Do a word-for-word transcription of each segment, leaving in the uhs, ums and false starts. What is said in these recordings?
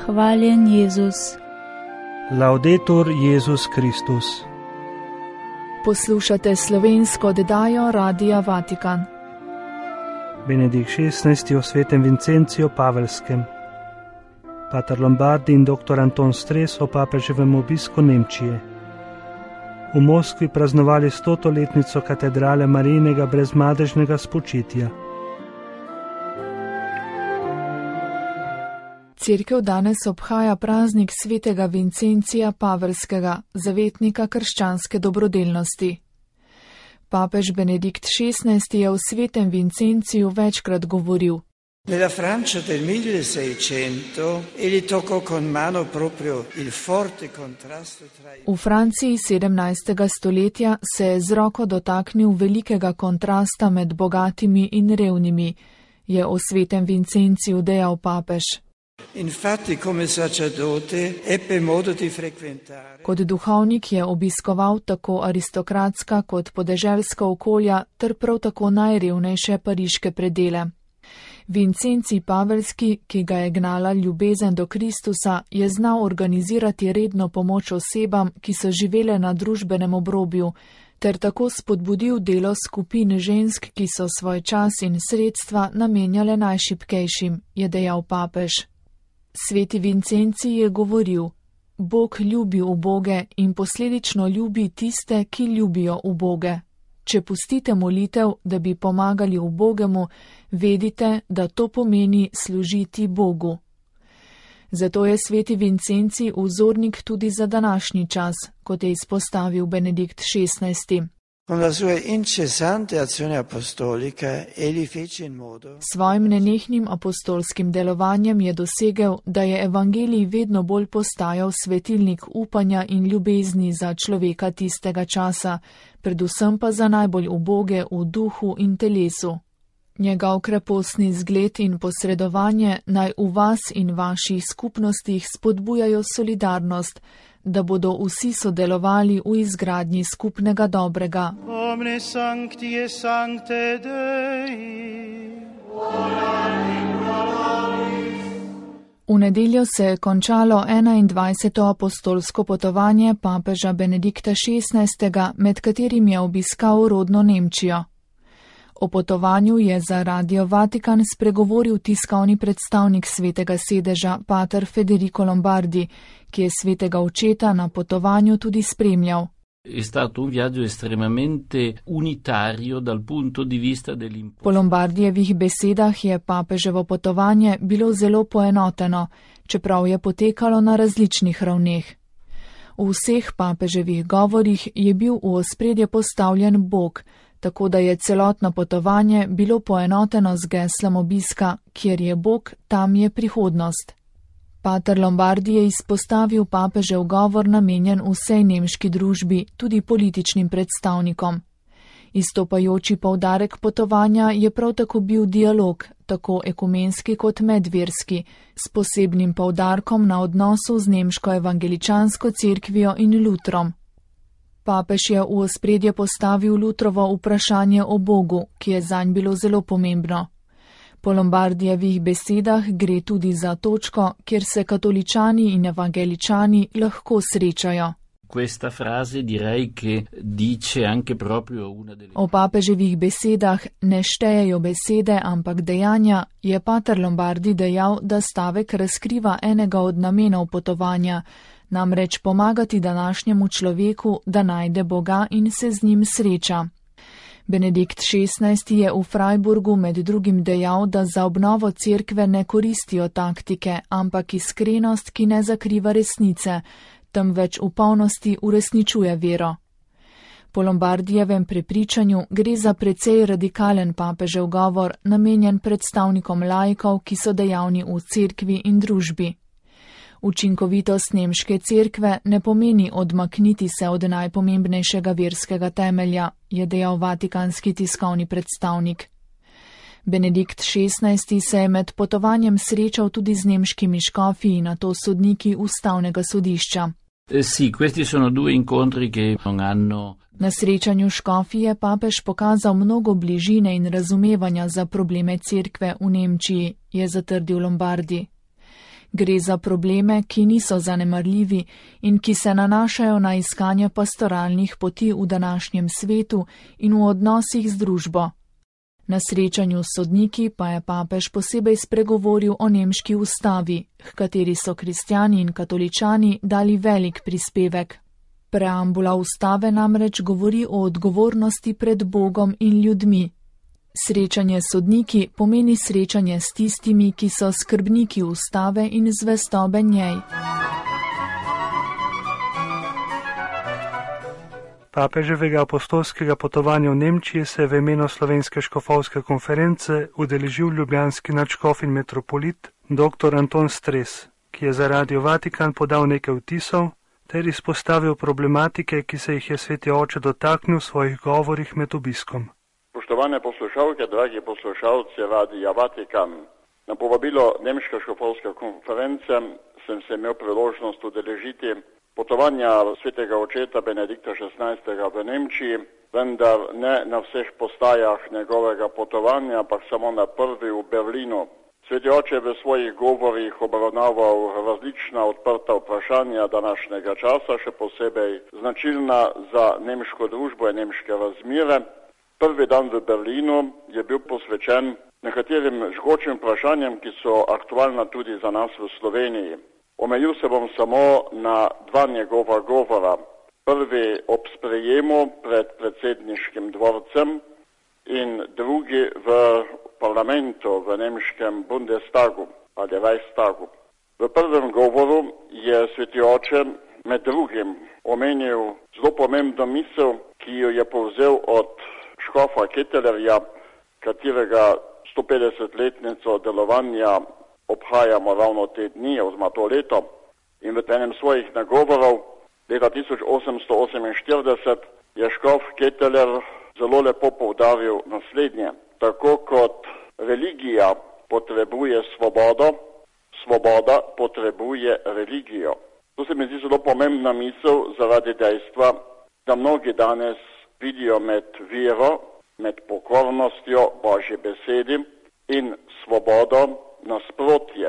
Hvaljen Jezus. Laudetur Jezus Kristus. Poslušate slovensko oddajo Radia Vatikan. Benedikt šestnajsti o svetem Vincenciju Pavelskem. Pater Lombardi in doktor Anton Stres o papeževem obisku Nemčije. V Moskvi praznovali stotoletnico katedrale Marijinega brezmadežnega spočitja. Cerkev danes obhaja praznik svetega Vincencija Pavelskega, zavetnika krščanske dobrodelnosti. Papež Benedikt šestnajsti je o svetem Vincenciju večkrat govoril. Nella Francia del milleseicento egli toccò con mano proprio il forte contrasto tra V Franciji sedemnajstega stoletja se je z roko dotaknil velikega kontrasta med bogatimi in revnimi, je o svetem Vincenciju dejal papež. Infatti come sacerdote ebbe modo di frequentare. Kot duhovnik je obiskoval tako aristokratska kot podeželska okolja ter prav tako najrevnejše pariške predele. Vincencij Pavelski, ki ga je gnala ljubezen do Kristusa, je znal organizirati redno pomoč osebam, ki so živele na družbenem obrobju, ter tako spodbudil delo skupin žensk, ki so svoj čas in sredstva namenjale najšibkejšim, je dejal papež. Sveti Vincencij je govoril: Bog ljubi uboge in posledično ljubi tiste, ki ljubijo uboge. Če pustite molitev, da bi pomagali ubogemu, vedite, da to pomeni služiti Bogu. Zato je sveti Vincencij vzornik tudi za današnji čas, kot je izpostavil Benedikt šestnajsti. Con la sua incessante azione apostolica egli fece in modo. Svojim nenehnim apostolskim delovanjem je dosegel, da je evangelij vedno bolj postajal svetilnik upanja in ljubezni za človeka tistega časa, predvsem pa za najbolj uboge v duhu in telesu. Njegov krepostni zgled in posredovanje naj v vas in vaših skupnostih spodbujajo solidarnost, da bodo vsi sodelovali v izgradnji skupnega dobrega. Omne sancti et sancte Dei. V nedeljo se je končalo enaindvajseto apostolsko potovanje papeža Benedikta šestnajstega, med katerim je obiskal rodno Nemčijo. O potovanju je za Radio Vatikan spregovoril tiskovni predstavnik svetega sedeža, pater Federico Lombardi, ki je svetega očeta na potovanju tudi spremljal. È stato un viaggio estremamente unitario dal punto di vista dell'impostazione. Po Lombardijevih besedah je papeževo potovanje bilo zelo poenoteno, čeprav je potekalo na različnih ravneh. V vseh papeževih govorih je bil v ospredje postavljen Bog, tako da je celotno potovanje bilo poenoteno z geslom obiska, kjer je Bog, tam je prihodnost. Pater Lombardi je izpostavil papežev govor namenjen vsej nemški družbi, tudi političnim predstavnikom. Izstopajoči poudarek potovanja je prav tako bil dialog, tako ekumenski kot medverski, s posebnim poudarkom na odnosu z nemško evangeličansko cerkvijo in Lutrom. Papež je v ospredje postavil Lutrovo vprašanje o Bogu, ki je zanj bilo zelo pomembno. Po Lombardijevih besedah gre tudi za točko, kjer se katoličani in evangeličani lahko srečajo. Questa frase direi che dice anche proprio una delle... O papeževih besedah ne štejejo besede, ampak dejanja, je pater Lombardi dejal, da stavek razkriva enega od namenov potovanja, namreč pomagati današnjemu človeku, da najde Boga in se z njim sreča. Benedikt šestnajsti je v Freiburgu med drugim dejal, da za obnovo cerkve ne koristijo taktike, ampak iskrenost, ki ne zakriva resnice, temveč v polnosti uresničuje vero. Po Lombardijevem prepričanju gre za precej radikalen papežev govor, namenjen predstavnikom laikov, ki so dejavni v cerkvi in družbi. Učinkovitost nemške cerkve ne pomeni odmakniti se od najpomembnejšega verskega temelja, je dejal vatikanski tiskovni predstavnik. Benedikt šestnajsti se je med potovanjem srečal tudi z nemškimi škofi in nato sodniki ustavnega sodišča. Eh, sì, questi sono due incontri che non hanno... Na srečanju škofi je papež pokazal mnogo bližine in razumevanja za probleme cerkve v Nemčiji, je zatrdil Lombardi. Gre za probleme, ki niso zanemarljivi in ki se nanašajo na iskanje pastoralnih poti v današnjem svetu in v odnosih z družbo. Na srečanju s sodniki pa je papež posebej spregovoril o nemški ustavi, h kateri so kristjani in katoličani dali velik prispevek. Preambula ustave namreč govori o odgovornosti pred Bogom in ljudmi. Srečanje s sodniki pomeni srečanje s tistimi, ki so skrbniki ustave in zvestobe njej. Papeževega apostolskega potovanja v Nemčiji se je v imenu Slovenske škofovske konference udeležil ljubljanski nadškof in metropolit dr. Anton Stres, ki je za Radio Vatikan podal nekaj vtisov ter izpostavil problematike, ki se jih je sveti oče dotaknil v svojih govorih med obiskom. Spoštovane poslušalke, dragi poslušalci Radia Vatikan, na povabilo Nemške škofovske konference sem se imel priložnost udeležiti potovanja svetega očeta Benedikta šestnajstega v Nemčiji, vendar ne na vseh postajah njegovega potovanja, ampak samo na prvi v Berlinu. Sveti oče v svojih govorih obravnaval različna odprta vprašanja današnjega časa, še posebej značilna za nemško družbo in nemške razmere. Prvi dan v Berlinu je bil posvečen nekaterim žgočim vprašanjem, ki so aktualna tudi za nas v Sloveniji. Omejil se bom samo na dva njegova govora. Prvi ob sprejemu pred predsedniškim dvorcem in drugi v parlamentu, v nemškem Bundestagu ali Reichstagu. V prvem govoru je sveti oče med drugim omenil zelo pomembno misel, ki jo je povzel od škofa Kettelerja, katerega stopetdesetletnico delovanja obhajamo ravno te dni, oziroma to leto. In v enem svojih nagovorov leta tisoč osemsto oseminštirideset je škof Ketteler zelo lepo poudaril naslednje. Tako kot religija potrebuje svobodo, svoboda potrebuje religijo. To se mi zdi zelo pomembna misel zaradi dejstva, da mnogi danes vidijo med vero, med pokornostjo Božji besedi in svobodo nasprotje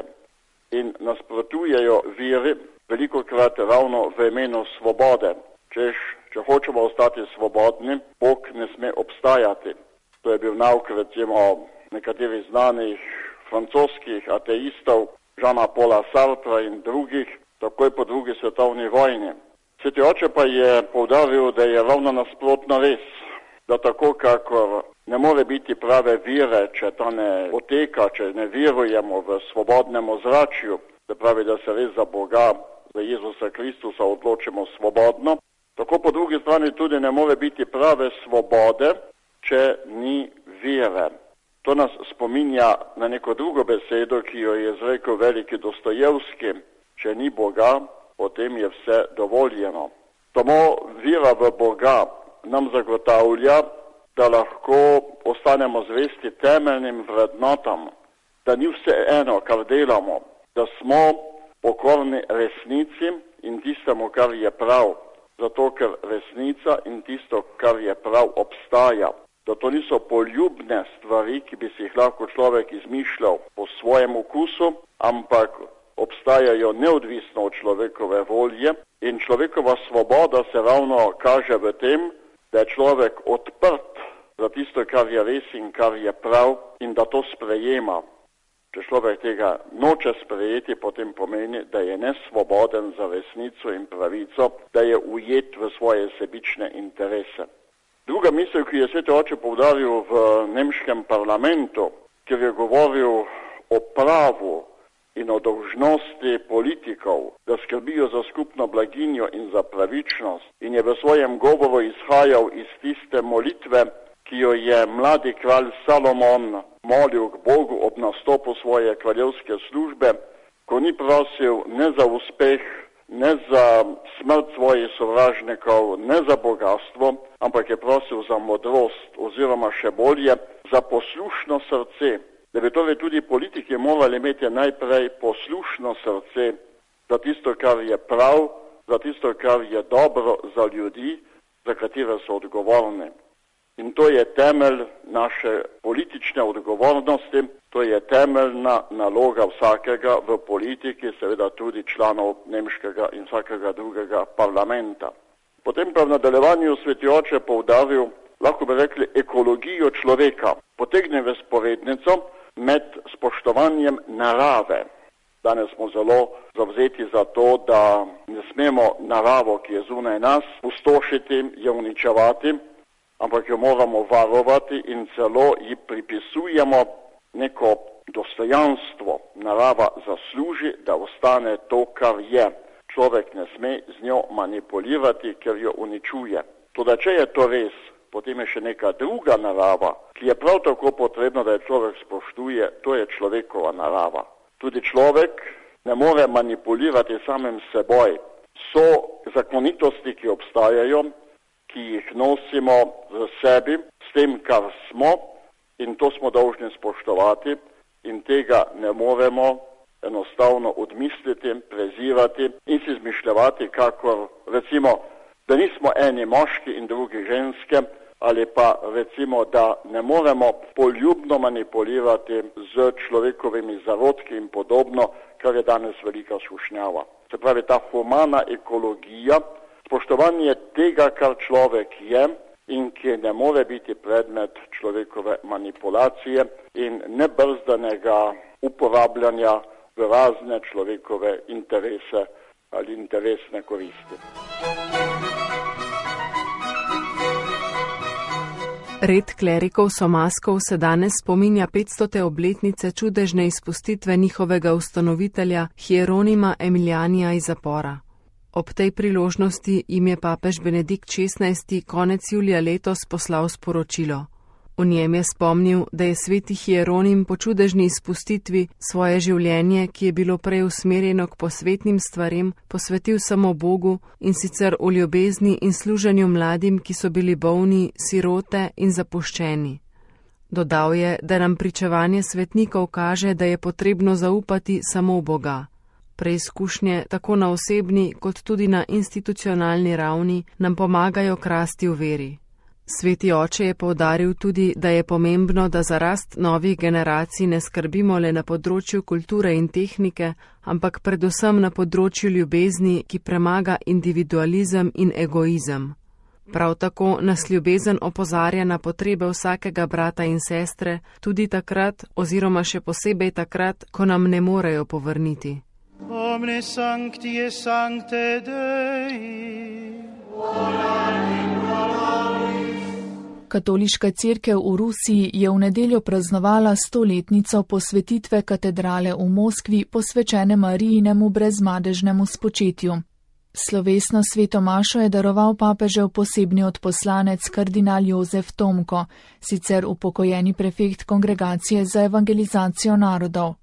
in nasprotujejo veri velikokrat ravno v imenu svobode. Češ, če hočemo ostati svobodni, Bog ne sme obstajati. To je bil nauk recimo nekaterih znanih francoskih ateistov, Jeana Paula Sartra in drugih, takoj po drugi svetovni vojni. Sveti oče pa je poudaril, da je ravno nasprotno res, da tako kakor ne more biti prave vire, če ta ne poteka, če ne verujemo v svobodnem ozračju, se pravi, da se res za Boga, za Jezusa Kristusa odločimo svobodno, tako po drugi strani tudi ne more biti prave svobode, če ni vere. To nas spominja na neko drugo besedo, ki jo je izrekel veliki Dostojevski: če ni Boga, potem je vse dovoljeno. Samo vera v Boga nam zagotavlja, da lahko ostanemo zvesti temeljnim vrednotam, da ni vse eno, kar delamo, da smo pokorni resnici in tistemu, kar je prav, zato ker resnica in tisto, kar je prav, obstaja. Da to niso poljubne stvari, ki bi si jih lahko človek izmišljal po svojem okusu, ampak obstajajo neodvisno od človekove volje in človekova svoboda se ravno kaže v tem, da je človek odprt za tisto, kar je res in kar je prav in da to sprejema. Če človek tega noče sprejeti, potem pomeni, da je nesvoboden za resnico in pravico, da je ujet v svoje sebične interese. Druga misel, ki je sveti oče poudaril v nemškem parlamentu, kjer je govoril o pravu in o dolžnosti politikov, da skrbijo za skupno blaginjo in za pravičnost, in je v svojem govoru izhajal iz tiste molitve, ki jo je mladi kralj Salomon molil k Bogu ob nastopu svoje kraljevske službe, ko ni prosil ne za uspeh, ne za smrt svojih sovražnikov, ne za bogatstvo, ampak je prosil za modrost oziroma še bolje za poslušno srce. Da bi torej tudi politiki morali imeti najprej poslušno srce za tisto, kar je prav, za tisto, kar je dobro za ljudi, za katere so odgovorni. In to je temelj naše politične odgovornosti, to je temeljna naloga vsakega v politiki, seveda tudi članov nemškega in vsakega drugega parlamenta. Potem pa v nadaljevanju sveti oče poudaril, lahko bi rekli, ekologijo človeka. Potegne v sporednico med spoštovanjem narave. Danes smo zelo zavzeti za to, da ne smemo naravo, ki je zunaj nas, pustošiti, jo uničevati, ampak jo moramo varovati in celo ji pripisujemo neko dostojanstvo. Narava zasluži, da ostane to, kar je. Človek ne sme z njo manipulirati, ker jo uničuje. Toda če je to res, potem je še neka druga narava, ki je prav tako potrebna, da je človek spoštuje, to je človekova narava. Tudi človek ne more manipulirati samim seboj. So zakonitosti, ki obstajajo, ki jih nosimo v sebi, s tem, kar smo, in to smo dolžni spoštovati in tega ne moremo enostavno odmisliti, prezirati in si izmišljati, kakor recimo, da nismo eni moški in drugi ženske, ali pa recimo, da ne moremo poljubno manipulirati z človekovimi zarodki in podobno, kar je danes velika skušnjava. Se pravi, ta humana ekologija, spoštovanje tega, kar človek je in ki ne more biti predmet človekove manipulacije in nebrzdanega uporabljanja v razne človekove interese ali interesne koristi. Red klerikov somaskov se danes spominja petstote obletnice čudežne izpustitve njihovega ustanovitelja Hieronima Emilijanija iz zapora. Ob tej priložnosti jim je papež Benedikt šestnajsti konec julija letos poslal sporočilo. V njem je spomnil, da je sveti Hieronim po čudežni izpustitvi svoje življenje, ki je bilo prej usmerjeno k posvetnim stvarem, posvetil samo Bogu in sicer v ljubezni in služenju mladim, ki so bili bolni, sirote in zapuščeni. Dodal je, da nam pričevanje svetnikov kaže, da je potrebno zaupati samo v Boga. Preizkušnje tako na osebni kot tudi na institucionalni ravni nam pomagajo krasti v veri. Sveti oče je poudaril tudi, da je pomembno, da za rast novih generacij ne skrbimo le na področju kulture in tehnike, ampak predvsem na področju ljubezni, ki premaga individualizem in egoizem. Prav tako nas ljubezen opozarja na potrebe vsakega brata in sestre, tudi takrat oziroma še posebej takrat, ko nam ne morejo povrniti. Omne sancti et sancte Dei. Katoliška cerkev v Rusiji je v nedeljo praznovala stoletnico posvetitve katedrale v Moskvi posvečene Marijinemu brezmadežnemu spočetju. Slovesno sveto mašo je daroval papežev posebni odposlanec kardinal Jozef Tomko, sicer upokojeni prefekt Kongregacije za evangelizacijo narodov.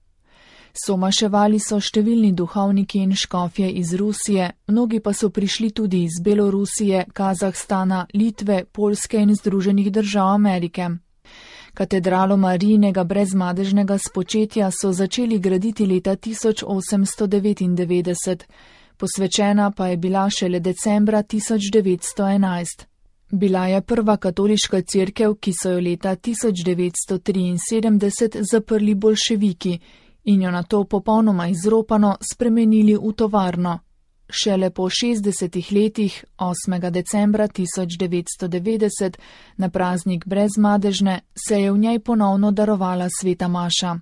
Somaševali so številni duhovniki in škofje iz Rusije, mnogi pa so prišli tudi iz Belorusije, Kazahstana, Litve, Poljske in Združenih držav Amerike. Katedralo Marijinega brezmadežnega spočetja so začeli graditi leta tisoč osemsto devetindevetdeset, posvečena pa je bila šele decembra tisoč devetsto enajst. Bila je prva katoliška cerkev, ki so jo leta tisoč devetsto triinsedemdeset zaprli boljševiki in jo nato popolnoma izropano spremenili v tovarno. Šele po šestdesetih letih, osmega decembra tisoč devetsto devetdeset, na praznik brezmadežne, se je v njej ponovno darovala sveta maša.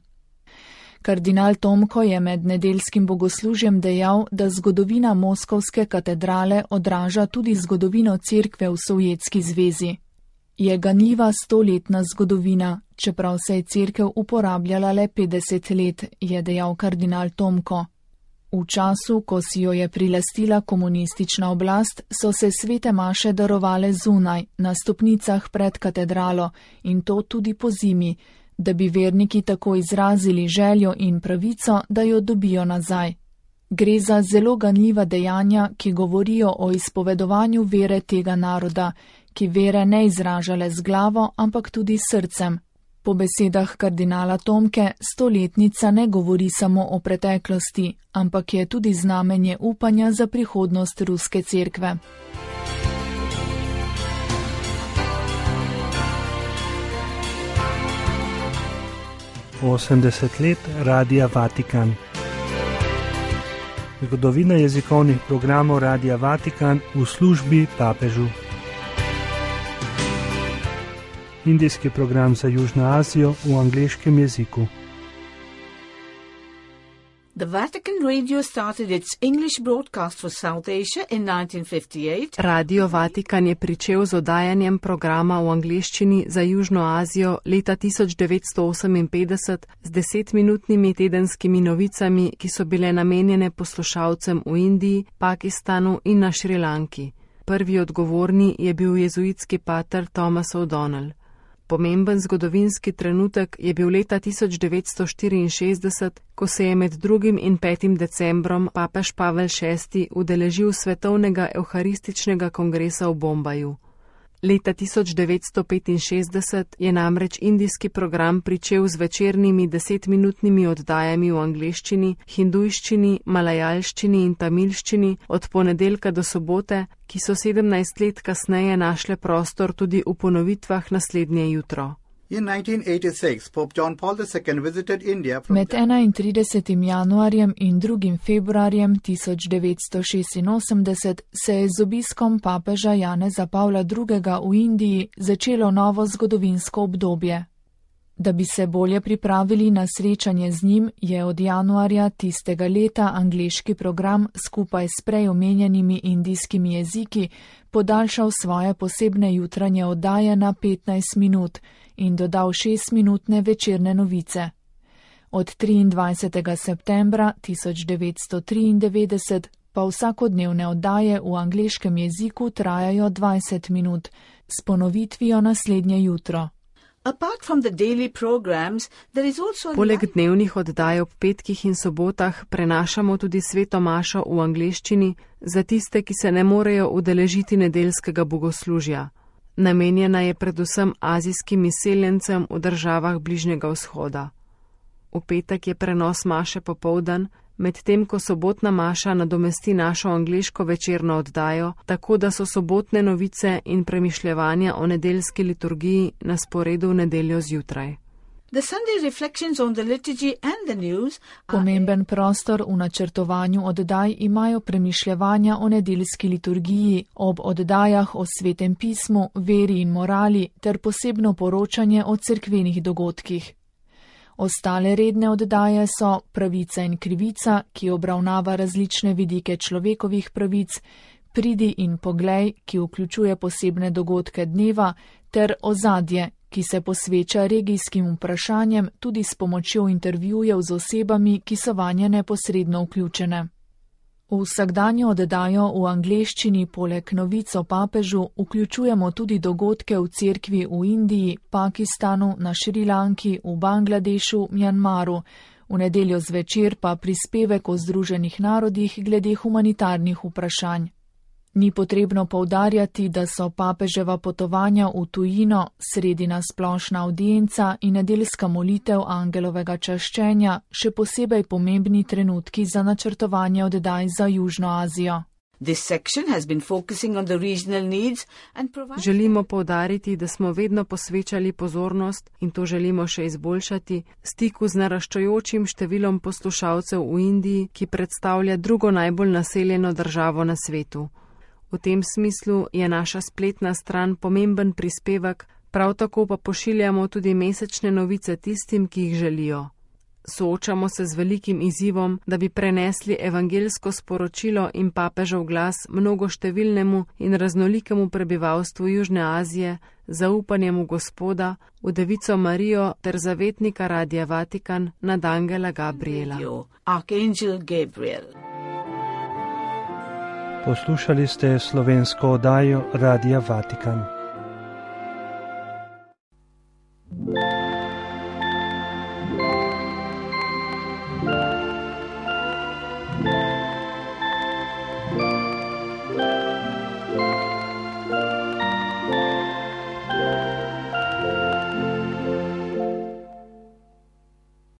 Kardinal Tomko je med nedeljskim bogoslužjem dejal, da zgodovina Moskovske katedrale odraža tudi zgodovino cerkve v Sovjetski zvezi. Je ganljiva stoletna zgodovina, čeprav se je cerkev uporabljala le petdeset let, je dejal kardinal Tomko. V času, ko si jo je prilastila komunistična oblast, so se svete maše darovale zunaj, na stopnicah pred katedralo, in to tudi po zimi, da bi verniki tako izrazili željo in pravico, da jo dobijo nazaj. Gre za zelo ganljiva dejanja, ki govorijo o izpovedovanju vere tega naroda, ki vere ne izražale z glavo, ampak tudi s srcem. Po besedah kardinala Tomke, stoletnica ne govori samo o preteklosti, ampak je tudi znamenje upanja za prihodnost ruske cerkve. osemdeset let Radia Vatikan. Zgodovina jezikovnih programov Radia Vatikan v službi papežu. Indijski program za Južno Azijo v angleškem jeziku. The Vatican Radio started its English broadcast for South Asia in nineteen fifty-eight. Radio Vatikan je pričel z oddajanjem programa v angleščini za Južno Azijo leta tisoč devetsto oseminpetdeset z desetminutnimi tedenskimi novicami, ki so bile namenjene poslušalcem v Indiji, Pakistanu in na Šrilanki. Prvi odgovorni je bil jezuitski pater Thomas O'Donnell. Pomemben zgodovinski trenutek je bil leta tisoč devetsto štiriinšestdeset, ko se je med drugim in petim decembrom papež Pavel šesti udeležil svetovnega evharističnega kongresa v Bombaju. Leta tisoč devetsto petinšestdeset je namreč indijski program pričel z večernimi desetminutnimi oddajami v angleščini, hindujščini, malajalščini in tamilščini od ponedeljka do sobote, ki so sedemnajst let kasneje našle prostor tudi v ponovitvah naslednje jutro. Med enaintridesetim januarjem in drugim februarjem tisoč devetsto šestinosemdeset se je z obiskom papeža Janeza Pavla drugega v Indiji začelo novo zgodovinsko obdobje. Da bi se bolje pripravili na srečanje z njim, je od januarja tistega leta angleški program skupaj s prej omenjenimi indijskimi jeziki podaljšal svoje posebne jutranje oddaje na petnajst minut in dodal šestminutne večerne novice. Od triindvajsetega septembra tisoč devetsto triindevetdeset pa vsakodnevne oddaje v angleškem jeziku trajajo dvajset minut, s ponovitvijo naslednje jutro. Poleg dnevnih oddaj ob petkih in sobotah prenašamo tudi sveto mašo v angleščini za tiste, ki se ne morejo udeležiti nedeljskega bogoslužja. Namenjena je predvsem azijskim izseljencem v državah Bližnjega vzhoda. V petek je prenos maše popoldan, medtem ko sobotna maša nadomesti našo angleško večerno oddajo, tako da so sobotne novice in premišljevanja o nedeljski liturgiji na sporedu v nedeljo zjutraj. Pomemben prostor v načrtovanju oddaj imajo premišljevanja o nedeljski liturgiji, ob oddajah o svetem pismu, veri in morali ter posebno poročanje o cerkvenih dogodkih. Ostale redne oddaje so Pravica in krivica, ki obravnava različne vidike človekovih pravic, Pridi in poglej, ki vključuje posebne dogodke dneva, ter Ozadje, ki se posveča regijskim vprašanjem tudi s pomočjo intervjujev z osebami, ki so vanje neposredno vključene. V vsakdanjo oddajo v angleščini poleg novic o papežu vključujemo tudi dogodke v cerkvi v Indiji, Pakistanu, na Šrilanki, v Bangladešu, Mjanmaru, v nedeljo zvečer pa prispevek o Združenih narodih glede humanitarnih vprašanj. Ni potrebno poudarjati, da so papeževa potovanja v tujino, sredina splošna avdienca in nedeljska molitev angelovega čaščenja še posebej pomembni trenutki za načrtovanje oddaj za Južno Azijo. Želimo poudariti, da smo vedno posvečali pozornost, in to želimo še izboljšati, stiku z naraščajočim številom poslušalcev v Indiji, ki predstavlja drugo najbolj naseljeno državo na svetu. V tem smislu je naša spletna stran pomemben prispevek, prav tako pa pošiljamo tudi mesečne novice tistim, ki jih želijo. Soočamo se z velikim izzivom, da bi prenesli evangeljsko sporočilo in papežev glas mnogoštevilnemu in raznolikemu prebivalstvu Južne Azije, zaupanjem v Gospoda, v Devico Marijo ter zavetnika Radia Vatikan nad angela Gabriela. Poslušali ste slovensko oddajo Radia Vatikan.